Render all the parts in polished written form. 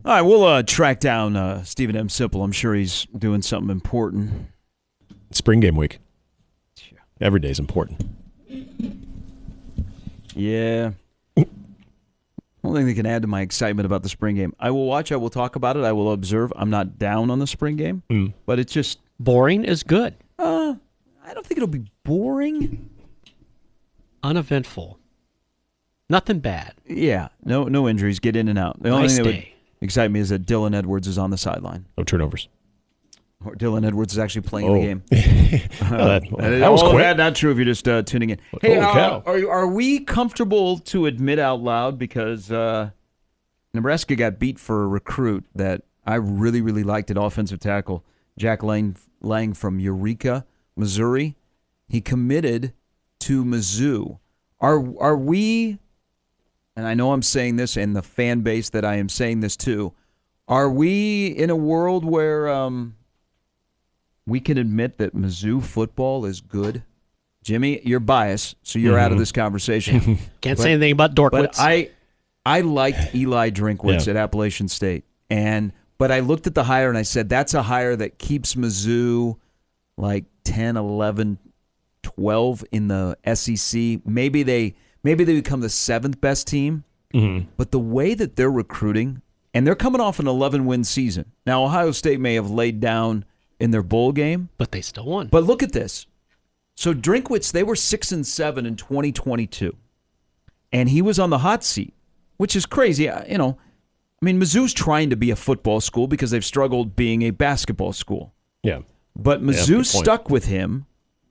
All right, we'll track down Stephen M. Sipple. I'm sure he's doing something important. Spring game week. Every day is important. Yeah. Only thing that can add to my excitement about the spring game. I will watch. I will talk about it. I will observe. I'm not down on the spring game, but it's just boring is good. I don't think it'll be boring. Uneventful. Nothing bad. Yeah. No injuries. Get in and out. The only thing that would excite me is that Dylan Edwards is on the sideline. No turnovers. Or Dylan Edwards is actually playing in the game. That was quick. Not true if you're just tuning in. Hey, are we comfortable to admit out loud, because Nebraska got beat for a recruit that I really, really liked at offensive tackle, Jack Lang from Eureka, Missouri. He committed to Mizzou. Are we, and I know I'm saying this, and the fan base that I am saying this to, are we in a world where we can admit that Mizzou football is good? Jimmy, you're biased, so you're out of this conversation. Can't say anything about Dorkwitz. But I liked Eli Drinkwitz at Appalachian State. But I looked at the hire and I said, that's a hire that keeps Mizzou like 10, 11, 12 in the SEC. Maybe they become the seventh best team. But the way that they're recruiting, and they're coming off an 11-win season. Now, Ohio State may have laid down in their bowl game, but they still won. But look at this. So Drinkwitz, they were 6-7 in 2022, and he was on the hot seat, which is crazy. Mizzou's trying to be a football school because they've struggled being a basketball school. Yeah. But Mizzou stuck with him,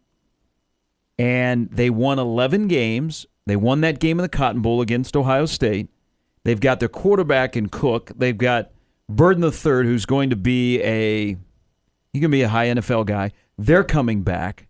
and they won 11 games. They won that game in the Cotton Bowl against Ohio State. They've got their quarterback in Cook. They've got Burden III, who's going to be a high NFL guy. They're coming back.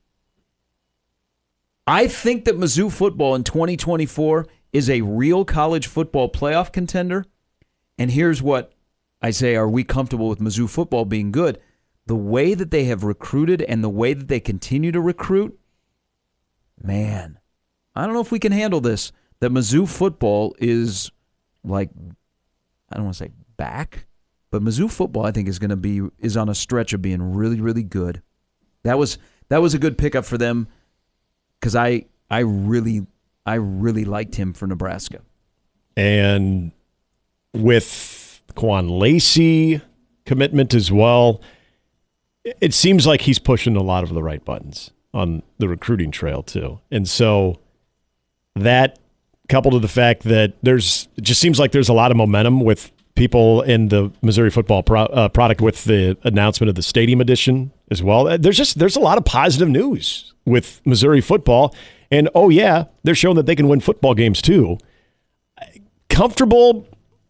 I think that Mizzou football in 2024 is a real college football playoff contender. And here's what I say, are we comfortable with Mizzou football being good? The way that they have recruited and the way that they continue to recruit, man, I don't know if we can handle this. That Mizzou football is like, I don't want to say back, but Mizzou football, I think, is on a stretch of being really, really good. That was a good pickup for them, because I really liked him for Nebraska. And with Quan Lacey commitment as well, it seems like he's pushing a lot of the right buttons on the recruiting trail too. And so that, coupled with the fact that it just seems like there's a lot of momentum with people in the Missouri football product with the announcement of the stadium edition as well. There's a lot of positive news with Missouri football. And, they're showing that they can win football games too. Comfortable.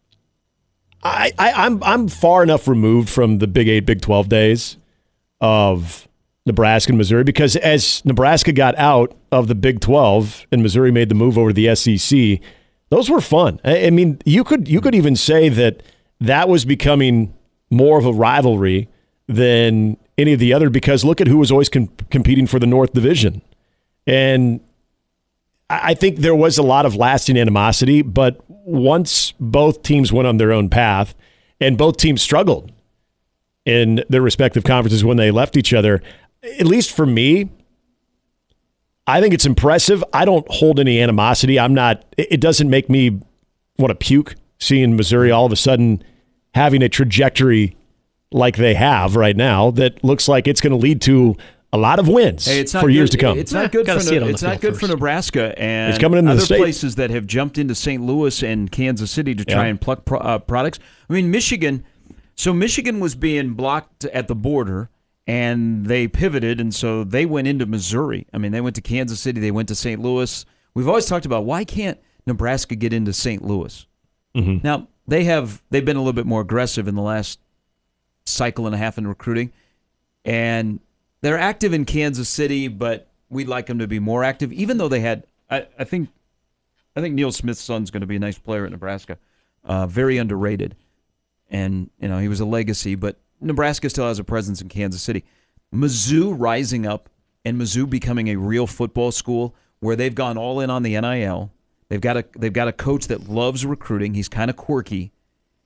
I'm far enough removed from the Big 8, Big 12 days of Nebraska and Missouri, because as Nebraska got out of the Big 12 and Missouri made the move over to the SEC, those were fun. I mean, you could even say that was becoming more of a rivalry than any of the other, because look at who was always competing for the North Division. And I think there was a lot of lasting animosity, but once both teams went on their own path and both teams struggled in their respective conferences when they left each other, at least for me, I think it's impressive. I don't hold any animosity. It doesn't make me want to puke seeing Missouri all of a sudden having a trajectory like they have right now that looks like it's going to lead to a lot of wins for years to come. It's not good for Nebraska and it's coming into other the state. Places that have jumped into St. Louis and Kansas City to try and pluck products. I mean, Michigan was being blocked at the border, and they pivoted, and so they went into Missouri. I mean, they went to Kansas City, they went to St. Louis. We've always talked about, why can't Nebraska get into St. Louis? Mm-hmm. Now, they've been a little bit more aggressive in the last cycle and a half in recruiting, and they're active in Kansas City, but we'd like them to be more active, even though they had, I think Neil Smith's son's going to be a nice player at Nebraska. Very underrated. And, he was a legacy, but Nebraska still has a presence in Kansas City. Mizzou rising up and Mizzou becoming a real football school where they've gone all in on the NIL. They've got a coach that loves recruiting. He's kind of quirky.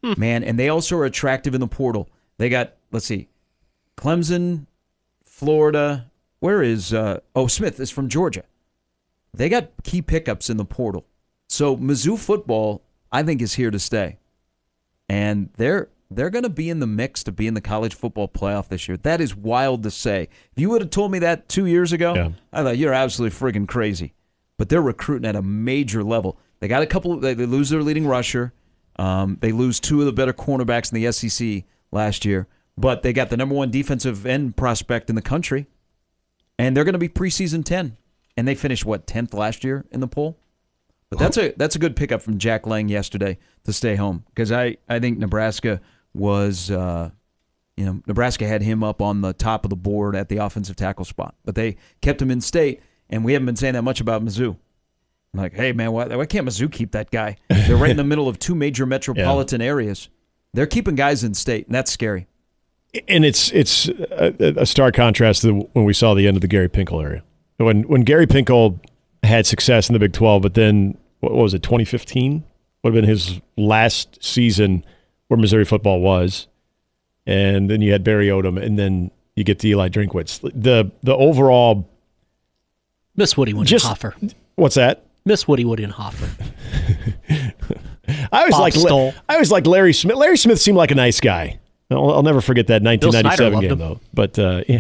Man, and they also are attractive in the portal. They got, let's see, Clemson, Florida. Where is Smith is from Georgia. They got key pickups in the portal. So Mizzou football, I think, is here to stay. And they're going to be in the mix to be in the college football playoff this year. That is wild to say. If you would have told me that 2 years ago, I thought you're absolutely friggin' crazy. But they're recruiting at a major level. They got a couple. They lose their leading rusher. They lose two of the better cornerbacks in the SEC last year. But they got the number one defensive end prospect in the country. And they're going to be preseason 10. And they finished, 10th last year in the poll? But that's a good pickup from Jack Lang yesterday to stay home. Because I think Nebraska was, Nebraska had him up on the top of the board at the offensive tackle spot. But they kept him in state, and we haven't been saying that much about Mizzou. I'm like, hey, man, why can't Mizzou keep that guy? They're right in the middle of two major metropolitan areas. They're keeping guys in state, and that's scary. And it's a stark contrast to when we saw the end of the Gary Pinkel area. When Gary Pinkel had success in the Big 12, but then, what was it, 2015? Would have been his last season where Missouri football was. And then you had Barry Odom, and then you get to Eli Drinkwitz. The overall... Miss Woody Hoffer. What's that? Miss Woody Hoffer. I always liked Larry Smith. Larry Smith seemed like a nice guy. I'll never forget that 1997 game, though. But,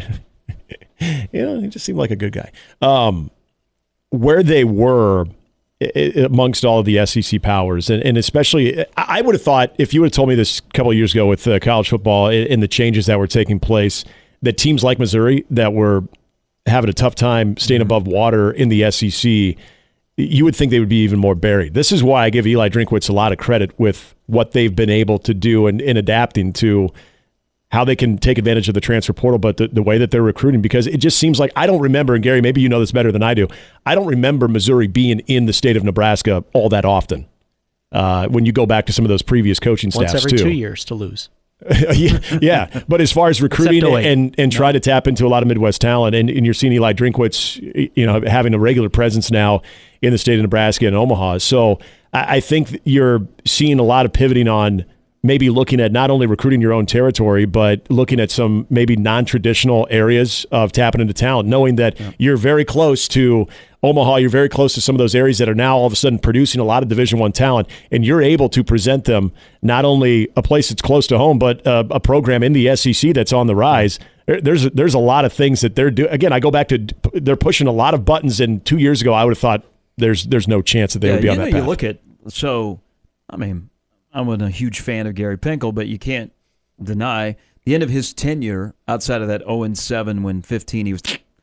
he just seemed like a good guy. Where they were amongst all of the SEC powers, and especially, I would have thought, if you would have told me this a couple of years ago with college football and the changes that were taking place, that teams like Missouri that were having a tough time staying above water in the SEC, you would think they would be even more buried. This is why I give Eli Drinkwitz a lot of credit with what they've been able to do in adapting to how they can take advantage of the transfer portal, but the way that they're recruiting, because it just seems like, I don't remember, and Gary, maybe you know this better than I do, I don't remember Missouri being in the state of Nebraska all that often when you go back to some of those previous coaching staffs, once every 2 years to lose. Yeah, but as far as recruiting and try to tap into a lot of Midwest talent, and you're seeing Eli Drinkwitz, having a regular presence now in the state of Nebraska and Omaha. So I think you're seeing a lot of pivoting on maybe looking at not only recruiting your own territory, but looking at some maybe non-traditional areas of tapping into talent, knowing that you're very close to Omaha, you're very close to some of those areas that are now all of a sudden producing a lot of Division I talent, and you're able to present them not only a place that's close to home, but a program in the SEC that's on the rise. There's a lot of things that they're doing. Again, I go back to they're pushing a lot of buttons, and 2 years ago I would have thought there's no chance that they would be on that path. You look at, I'm a huge fan of Gary Pinkel, but you can't deny the end of his tenure outside of that 0-7 when 15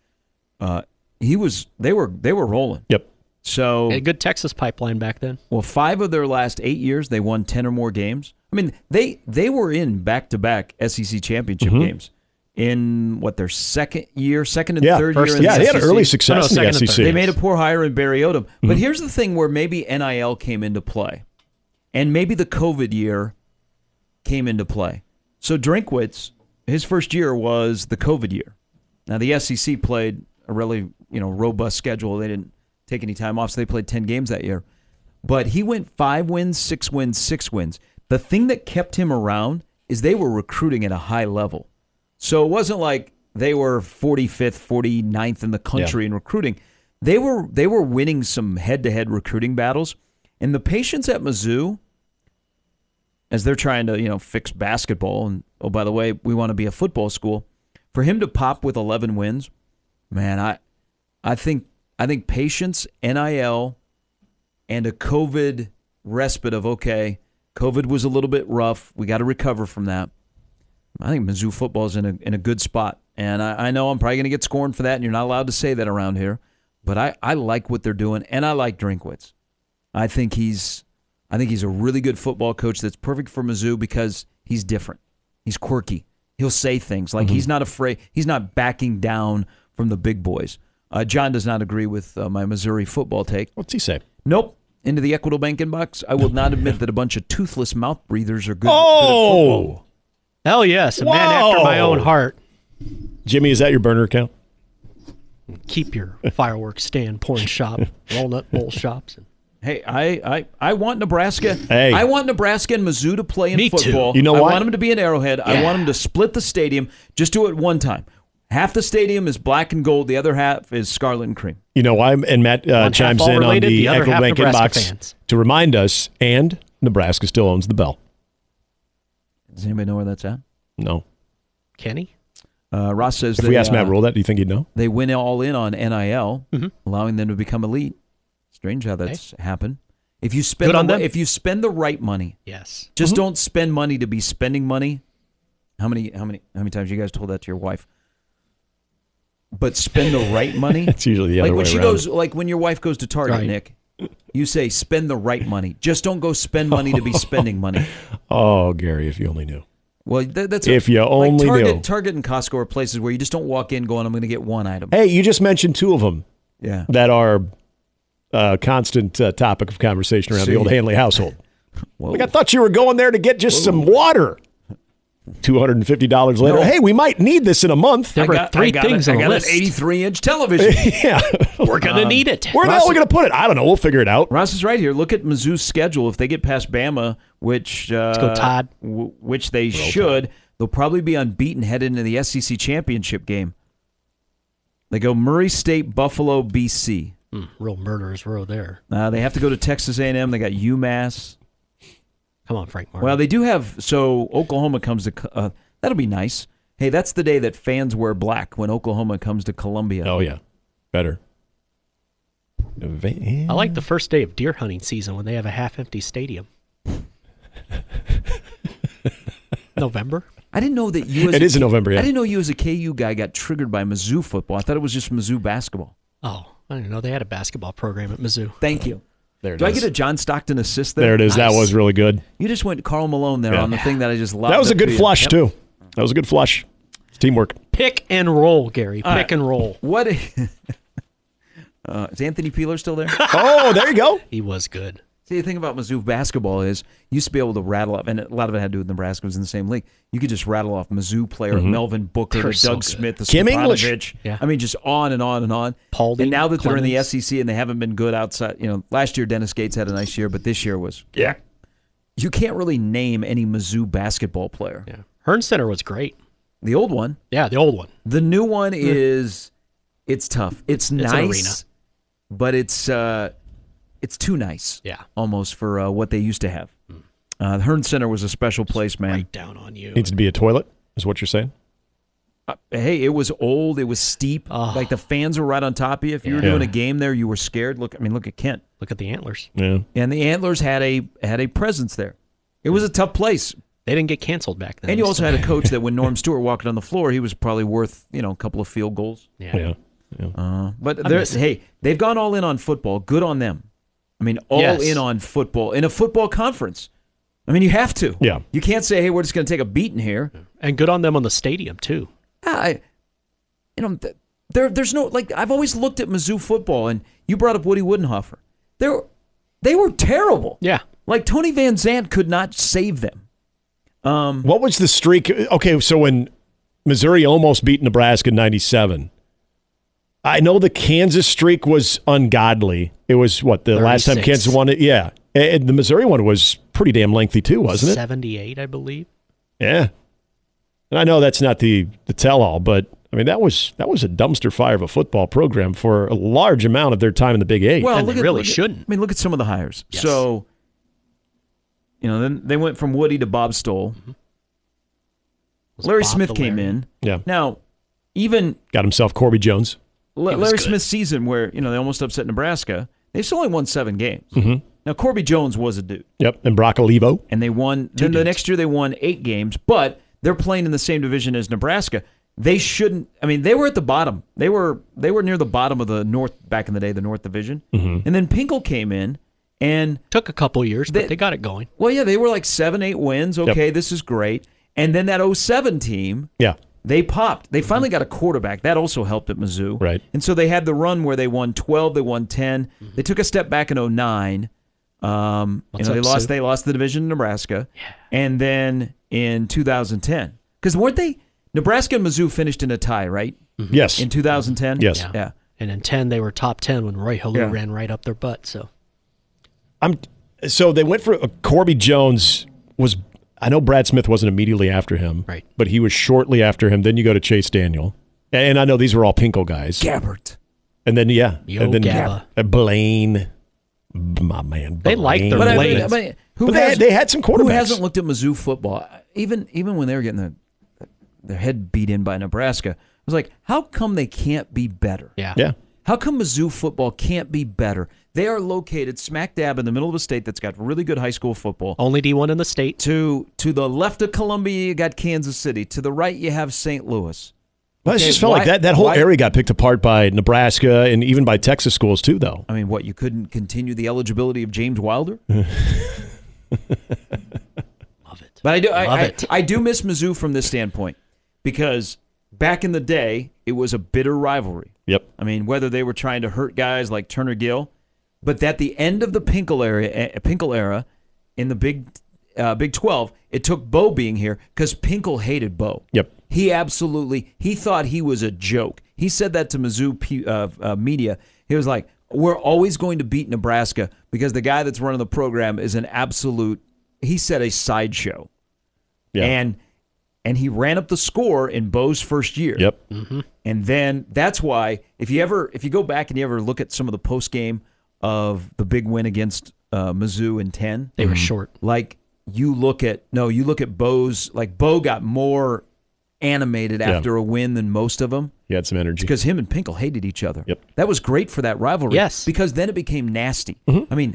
they were rolling. Yep. So a good Texas pipeline back then. Well, 5 of their last 8 years they won 10 or more games. I mean, they were in back-to-back SEC championship games in their second and third year in the SEC. They had early success in the SEC. They made a poor hire in Barry Odom. But here's the thing where maybe NIL came into play. And maybe the COVID year came into play. So Drinkwitz, his first year was the COVID year. Now the SEC played a really robust schedule. They didn't take any time off, so they played 10 games that year. But he went 5 wins, 6 wins, 6 wins. The thing that kept him around is they were recruiting at a high level. So it wasn't like they were 45th, 49th in the country in recruiting. They were winning some head-to-head recruiting battles. And the patience at Mizzou, as they're trying to, fix basketball, and, oh, by the way, we want to be a football school, for him to pop with 11 wins, man, I think patience, NIL, and a COVID respite of, okay, COVID was a little bit rough. We got to recover from that. I think Mizzou football is in a good spot. And I know I'm probably going to get scorned for that, and you're not allowed to say that around here. But I like what they're doing, and I like Drinkwitz. I think he's a really good football coach that's perfect for Mizzou because he's different. He's quirky. He'll say things like he's not afraid. He's not backing down from the big boys. John does not agree with my Missouri football take. What's he say? Nope. Into the Equitable Bank inbox. I will not admit that a bunch of toothless mouth breathers are good. Good at football. Hell yes, a man after my own heart. Jimmy, is that your burner account? Keep your fireworks stand, porn shop, walnut bowl shops, and Hey, I want Nebraska. Hey. I want Nebraska and Mizzou to play in Me too. football. You know I what? want them to be in Arrowhead. I want them to split the stadium. Just do it one time. Half the stadium is black and gold. The other half is scarlet and cream. You know why? And Matt chimes all in on related, the the other Echo half Bank Nebraska inbox fans. to remind us, and Nebraska still owns the Bell. Does anybody know where that's at? No. Kenny? Ross says If we asked Matt Rule that, do you think he'd know? they went all in on NIL, allowing them to become elite. Strange how that's happened. If you spend Good on them. if you spend the right money, Yes. just don't spend money to be spending money. How many times you guys told that to your wife? But spend the right money. It's usually the other like when way she around. goes, like when your wife goes to Target, Right. Nick. You say spend the right money. Just don't go spend money to be spending money. Oh, Gary, if you only knew. Well, that's If you only knew. Target and Costco are places where you just don't walk in going, I'm going to get one item. Hey, you just mentioned two of them Yeah. that are a constant topic of conversation around the old Hanley household. Whoa. Like, I thought you were going there to get just some water. $250 later. No. Hey, we might need this in a month. There were three things I on the got list. an 83-inch television. Yeah. We're going to need it. Where the hell are we going to put it? I don't know. We'll figure it out. Ross is right here. Look at Mizzou's schedule. If they get past Bama, which go Todd. Which they should, they'll probably be unbeaten headed into the SEC championship game. They go Murray State, Buffalo, BC. Real murderer's row there. They have to go to Texas A&M. They got UMass. Come on, Frank Martin. Well, they do have. So Oklahoma comes to. That'll be nice. Hey, that's the day that fans wear black when Oklahoma comes to Columbia. Oh, yeah. Better. I like the first day of deer hunting season when they have a half-empty stadium. November? I didn't know that you. It is in November, yeah. I didn't know you as a KU guy got triggered by Mizzou football. I thought it was just Mizzou basketball. Oh, I didn't know they had a basketball program at Mizzou. Thank you. There it Do I is. get a John Stockton assist there? There it is. Nice. That was really good. You just went Karl Malone there Yeah. on the thing that I just loved. That was a up good to you. flush, Yep. too. That was a good flush. It's teamwork. Pick and roll, Gary. All Pick right. and roll. What? Is Anthony Peeler still there? Oh, there you go. He was good. See, the thing about Mizzou basketball is you used to be able to rattle off, and a lot of it had to do with Nebraska was in the same league. You could just rattle off Mizzou player, Melvin Booker, They're to so Doug good. Smith, the Kim English. Stepanovich. Yeah. I mean, just on and on and on. Paulding, and now that they're in the Clemens. SEC and they haven't been good outside, last year Dennis Gates had a nice year, but this year was You can't really name any Mizzou basketball player. Yeah. Hearn Center was great. The old one, Yeah, the old one. the new one is it's tough. It's an nice, arena. but it's too nice. Yeah. almost for what they used to have. The Hearn Center was a special place, man. Right down on you. Needs to be a toilet, is what you're saying? Hey, it was old. It was steep. Oh. Like the fans were right on top of you. If you were Yeah. doing a game there, you were scared. Look at Kent. Look at the Antlers. Yeah. And the Antlers had a presence there. It was a tough place. They didn't get canceled back then. And you also had a coach that when Norm Stewart walked on the floor, he was probably worth, a couple of field goals. Yeah. But miss it. hey, they've gone all in on football. Good on them. I mean, all Yes. in on football in a football conference. I mean, you have to. Yeah. You can't say, hey, we're just going to take a beating here. And good on them on the stadium, too. There's no, like, I've always looked at Mizzou football, and you brought up Woody Woodenhofer. They were terrible. Yeah. Like, Tony Van Zandt could not save them. What was the streak? Okay, so when Missouri almost beat Nebraska in 97, I know the Kansas streak was ungodly. It was, what, the last time 36. Kansas won it? Yeah. And the Missouri one was pretty damn lengthy, too, wasn't it? 78, I believe. Yeah. And I know that's not the tell-all, but, I mean, that was a dumpster fire of a football program for a large amount of their time in the Big Eight. Well, And they really shouldn't. I mean, look at some of the hires. Yes. So, then they went from Woody to Bob Stoll. Was Larry Bob Smith the came Larry? in. Yeah. Now, even Got himself Corby Jones. was Larry good. Smith's season where, they almost upset Nebraska, they've still only won 7 games. Mm-hmm. Now, Corby Jones was a dude. Yep. And Brock Olivo. And they won. Then the next year they won 8 games, but they're playing in the same division as Nebraska. They shouldn't. I mean, they were at the bottom. They were near the bottom of the North back in the day, the North Division. Mm-hmm. And then Pinkel came in, and Took a couple years, but they got it going. well, yeah, they were like 7-8 wins. Okay, This is great. And then that 07 team, Yeah. they popped. They finally got a quarterback. That also helped at Mizzou. Right. And so they had the run where they won 12, they won 10. They took a step back in 09. They up, lost. Sue? They lost the division to Nebraska, and then in 2010, because weren't they? Nebraska and Mizzou finished in a tie, right? Yes. In 2010. Yes. Yeah. And in 10, they were top 10 when Roy Halou Yeah. ran right up their butt. So So they went for Corby Jones was. I know Brad Smith wasn't immediately after him, right? But he was shortly after him. Then you go to Chase Daniel, and I know these were all Pinkel guys. Gabbert, and then and then Gabba. Blaine, my man. They like their Blaine. They had some quarterbacks. Who hasn't looked at Mizzou football? Even when they were getting their head beat in by Nebraska, I was like, how come they can't be better? Yeah. How come Mizzou football can't be better? They are located smack dab in the middle of a state that's got really good high school football. Only D1 in the state. To the left of Columbia, you got Kansas City. To the right, you have St. Louis. Well, it just felt like that whole area got picked apart by Nebraska and even by Texas schools too, though. I mean, what, you couldn't continue the eligibility of James Wilder? Love it. But I do miss Mizzou from this standpoint because back in the day, it was a bitter rivalry. Yep. I mean, whether they were trying to hurt guys like Turner Gill, but at the end of the Pinkel era in the Big 12, it took Bo being here because Pinkel hated Bo. Yep. He thought he was a joke. He said that to Mizzou media. He was like, we're always going to beat Nebraska because the guy that's running the program is an absolute, he said, a sideshow. Yeah. And he ran up the score in Bo's first year. Yep. Mm-hmm. And then that's why if you go back and you ever look at some of the post game of the big win against Mizzou in 10, they were short. Like you look at Bo's, like Bo got more animated after a win than most of them. He had some energy because him and Pinkel hated each other. Yep. That was great for that rivalry. Yes. Because then it became nasty. Mm-hmm. I mean,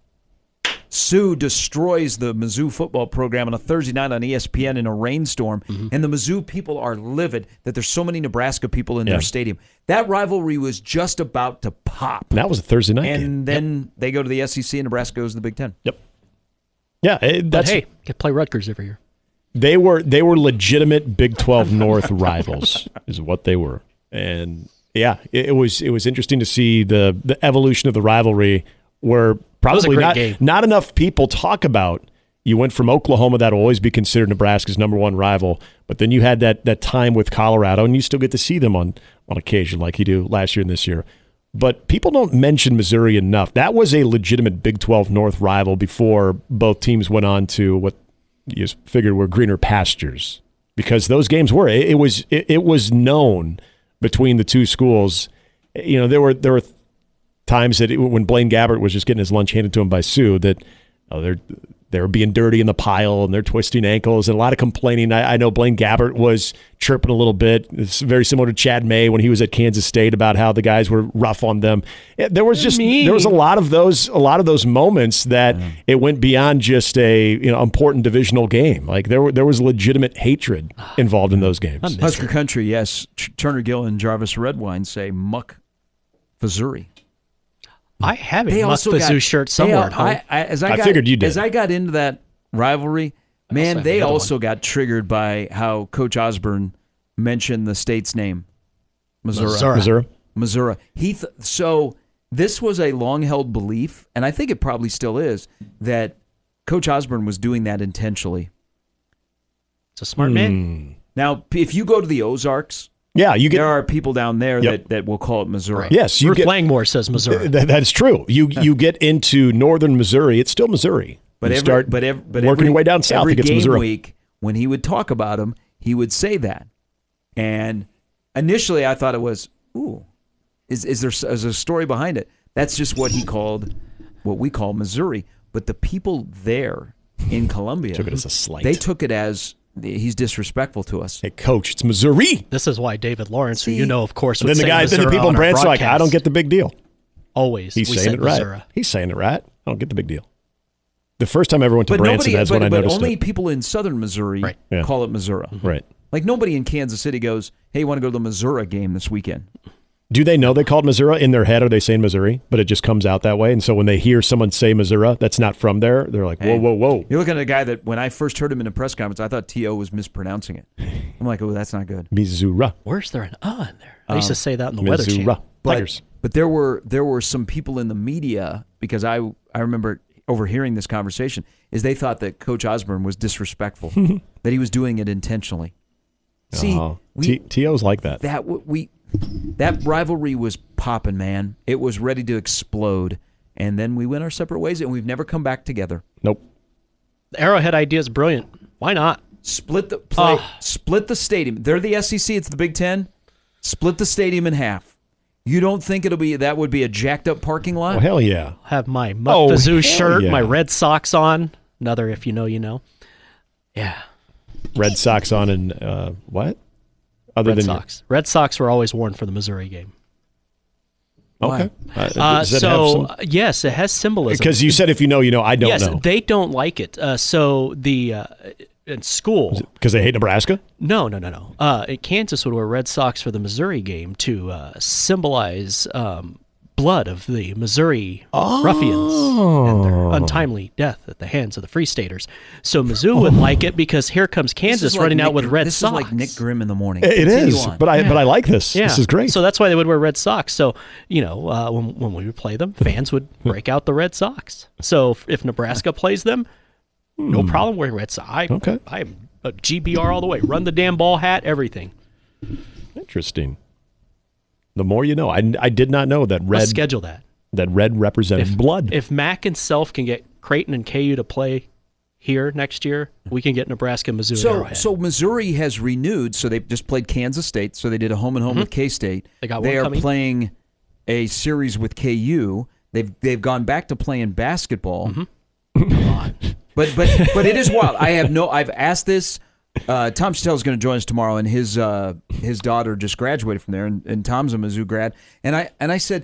Sue destroys the Mizzou football program on a Thursday night on ESPN in a rainstorm, and the Mizzou people are livid that there's so many Nebraska people in their stadium. That rivalry was just about to pop. And that was a Thursday night game. And then they go to the SEC and Nebraska goes to the Big Ten. Yep. Yeah, get play Rutgers every year. They were legitimate Big 12 North rivals, is what they were. And yeah, it was interesting to see the evolution of the rivalry where probably not enough people talk about. You went from Oklahoma, that'll always be considered Nebraska's number one rival, but then you had that time with Colorado, and you still get to see them on occasion like you do last year and this year. But people don't mention Missouri enough. That was a legitimate Big 12 North rival before both teams went on to what you figured were greener pastures, because those games were. It was known between the two schools. You know, there were times that when Blaine Gabbert was just getting his lunch handed to him by Sue, that they were being dirty in the pile and they're twisting ankles and a lot of complaining. I know Blaine Gabbert was chirping a little bit. It's very similar to Chad May when he was at Kansas State about how the guys were rough on them. There was a lot of those moments that it went beyond just a important divisional game. Like there was legitimate hatred involved in those games. Husker Country, yes. Turner Gill and Jarvis Redwine say Muck Missouri. I have a Muck Mizzou shirt somewhere at home. I figured you did. As I got into that rivalry, man, they also got triggered by how Coach Osborne mentioned the state's name, Missouri. So this was a long-held belief, and I think it probably still is, that Coach Osborne was doing that intentionally. It's a smart man. Now, if you go to the Ozarks, there are people down there that will call it Missouri. Right. Yes, Ruth Langmore says Missouri. That's true. You get into northern Missouri, it's still Missouri. But working your way down south, it gets Missouri. Every week, when he would talk about him, he would say that. And initially, I thought it was, is there a story behind it? That's just what we call Missouri. But the people there in Columbia took it as a slight. They took it as he's disrespectful to us. Hey, Coach, it's Missouri. This is why David Lawrence, who of course, would then the people in Branson are like, I don't get the big deal. Always, he's saying it right. He's saying it right. I don't get the big deal. The first time I ever went to Branson, that's when I noticed it. But only people in southern Missouri call it Missouri. Right. Like nobody in Kansas City goes, hey, you want to go to the Missouri game this weekend? Do they know they called Missouri? In their head, are they saying Missouri? But it just comes out that way. And so when they hear someone say Missouri that's not from there, they're like, whoa. You're looking at a guy that when I first heard him in a press conference, I thought T.O. was mispronouncing it. I'm like, that's not good. Missouri. Where's there an in there? I used to say that in the Weather Channel. But there were some people in the media, because I remember overhearing this conversation, is they thought that Coach Osborne was disrespectful, that he was doing it intentionally. See, T.O.'s like that. That rivalry was popping, man. It was ready to explode. and then we went our separate ways, and we've never come back together. Nope. The Arrowhead idea is brilliant. Why not? Split the stadium. They're the SEC. It's the Big Ten. Split the stadium in half. You don't think that would be a jacked up parking lot? Oh, hell yeah. Have my Mutt Fazoo shirt, yeah. my Red Sox on. Another if you know, you know. Yeah. Red Sox on and what? Other Red than Sox. Red Sox were always worn for the Missouri game. Okay. Yes, it has symbolism. Because you said if you know, you know. I don't know. Yes, they don't like it. So in school, because they hate Nebraska? No. Kansas would wear Red Sox for the Missouri game to symbolize blood of the Missouri ruffians and their untimely death at the hands of the Free Staters. So Mizzou would like it because here comes Kansas running out with Red Sox. This is like Nick Grimm in the morning. It is, but I like this. Yeah. This is great. So that's why they would wear Red Sox. So, when we would play them, fans would break out the Red Sox. So if Nebraska plays them, no problem wearing Red Sox. I am a GBR all the way. Run the damn ball hat, everything. Interesting. The more you know. I did not know that red. Let's schedule that. That red represented blood. If Mac and Self can get Creighton and KU to play here next year, we can get Nebraska, Mizzou, and Arrowhead. So Missouri has renewed. So they just played Kansas State. So they did a home and home with K-State. They are coming. playing a series with KU. They've gone back to playing basketball. But it is wild. I've asked this. Tom Chattel is going to join us tomorrow, and his daughter just graduated from there, and Tom's a Mizzou grad. And I said,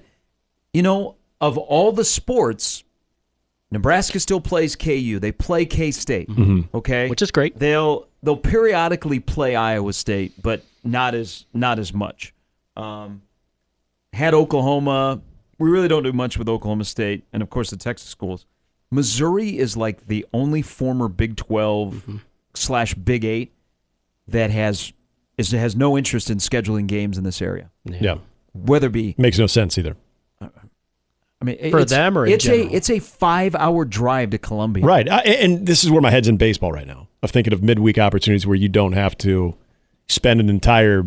of all the sports, Nebraska still plays KU. They play K-State, okay, which is great. They'll periodically play Iowa State, but not as much. Had Oklahoma. We really don't do much with Oklahoma State, and of course the Texas schools. Missouri is like the only former Big 12 / Big 8 that has no interest in scheduling games in this area. Yeah. Whether it be makes no sense either. I mean, for them or in general? It's a 5-hour drive to Columbia. Right. And this is where my head's in baseball right now, of thinking of midweek opportunities where you don't have to spend an entire,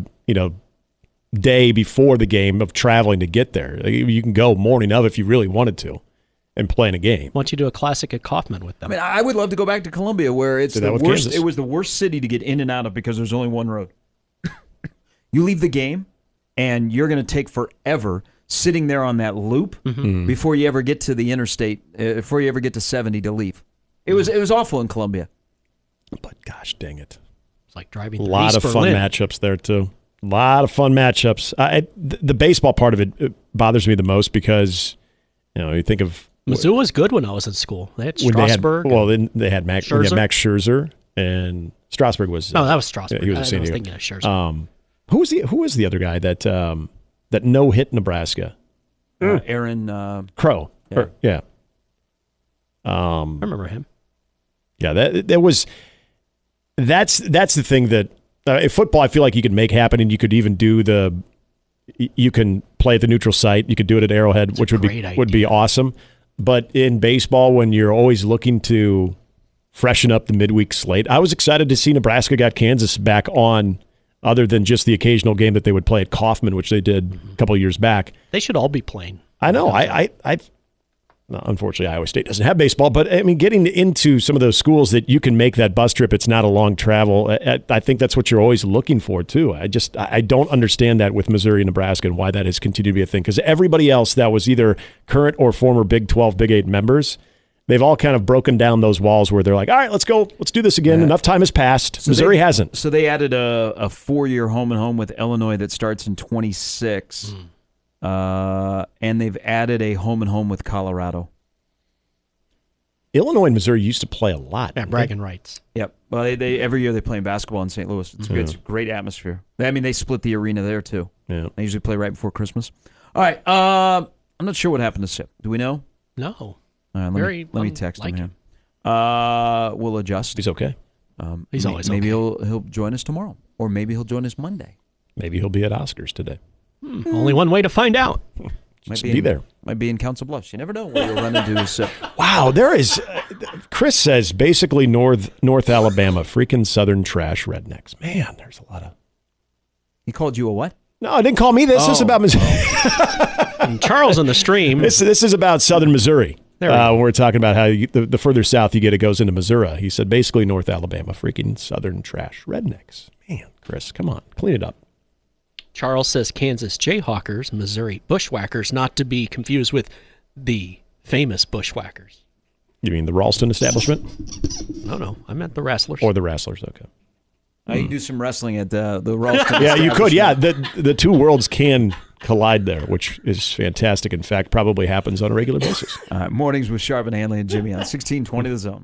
day before the game of traveling to get there. You can go morning of if you really wanted to and play in a game. Why don't you do a classic at Kaufman with them? I mean, I would love to go back to Columbia where it's the worst. Kansas. It was the worst city to get in and out of because there's only one road. You leave the game, and you're going to take forever sitting there on that loop before you ever get to the interstate, before you ever get to 70 to leave. It was awful in Columbia. But gosh dang it. It's like driving a lot of fun matchups there, too. A lot of fun matchups. The baseball part of it bothers me the most because, you think of... Mizzou was good when I was in school. They had Strasburg. They had Max Scherzer, and Strasburg was... No, that was Strasburg. He was a senior. I was thinking of Scherzer. Who was the other guy that no-hit Nebraska? Aaron... Crow. Yeah. I remember him. Yeah, that was... That's the thing that... in football, I feel like you could make happen, and you could even do you can play at the neutral site. You could do it at Arrowhead, which would be awesome. But in baseball, when you're always looking to freshen up the midweek slate, I was excited to see Nebraska got Kansas back on, other than just the occasional game that they would play at Kaufman, which they did a couple of years back. They should all be playing. I know. Unfortunately, Iowa State doesn't have baseball, but I mean, getting into some of those schools that you can make that bus trip, it's not a long travel. I think that's what you're always looking for, too. I don't understand that with Missouri and Nebraska and why that has continued to be a thing, because everybody else that was either current or former Big 12, Big 8 members, they've all kind of broken down those walls where they're like, all right, let's go. Let's do this again. Yeah. Enough time has passed. So Missouri hasn't. So they added a 4-year home and home with Illinois that starts in 26. And they've added a home and home with Colorado. Illinois and Missouri used to play a lot. Yeah, bragging rights. Yep. Well, they every year they play basketball in St. Louis. It's good. It's a great atmosphere. I mean, they split the arena there too. Yeah. They usually play right before Christmas. All right. I'm not sure what happened to Sip. Do we know? No. All right. Let me text him. We'll adjust. He's okay. He's always maybe okay. he'll join us tomorrow, or maybe he'll join us Monday. Maybe he'll be at Oscars today. Only one way to find out. Might be there. Might be in Council Bluffs. You never know where you'll run into Sip. Wow, there is. Chris says basically North Alabama, freaking Southern trash rednecks. Man, there's a lot of. He called you a what? No, I didn't call me this. This is about Missouri. And Charles on the stream. This is about southern Missouri. We're talking about how the further south you get, it goes into Missouri. He said basically North Alabama, freaking southern trash rednecks. Man, Chris, come on, clean it up. Charles says Kansas Jayhawkers, Missouri Bushwhackers, not to be confused with the famous Bushwhackers. You mean the Ralston establishment? No, I meant the Wrestlers. Or the Wrestlers, okay. You can do some wrestling at the Ralston. Yeah, you could. Yeah, the two worlds can collide there, which is fantastic. In fact, probably happens on a regular basis. Mornings with Sharp and Hanley and Jimmy on 1620 The Zone.